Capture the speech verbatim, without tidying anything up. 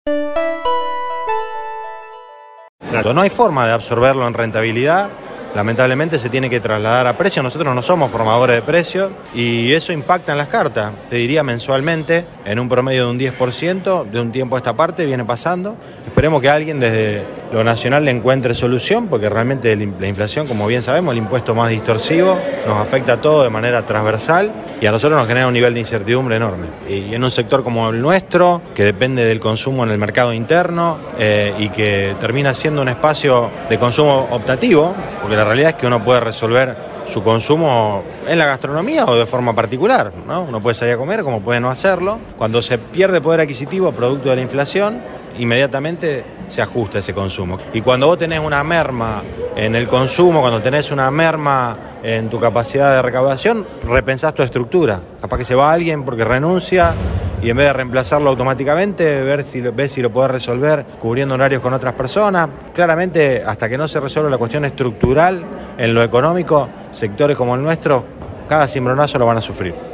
Claro, no hay forma de absorberlo en rentabilidad. Lamentablemente se tiene que trasladar a precio. Nosotros no somos formadores de precios y eso impacta en las cartas. Te diría mensualmente, en un promedio de un diez por ciento, de un tiempo a esta parte viene pasando. Esperemos que alguien desde lo nacional le encuentre solución, porque realmente la inflación, como bien sabemos, el impuesto más distorsivo, nos afecta a todos de manera transversal y a nosotros nos genera un nivel de incertidumbre enorme. Y en un sector como el nuestro, que depende del consumo en el mercado interno eh, y que termina siendo un espacio de consumo optativo, porque la realidad es que uno puede resolver su consumo en la gastronomía o de forma particular, ¿no? Uno puede salir a comer como puede no hacerlo. Cuando se pierde poder adquisitivo producto de la inflación, inmediatamente se ajusta ese consumo. Y cuando vos tenés una merma en el consumo, cuando tenés una merma en tu capacidad de recaudación, repensás tu estructura. Capaz que se va alguien porque renuncia y en vez de reemplazarlo automáticamente, ver si, ves si lo podés resolver cubriendo horarios con otras personas. Claramente, hasta que no se resuelva la cuestión estructural en lo económico, sectores como el nuestro, cada cimbronazo lo van a sufrir.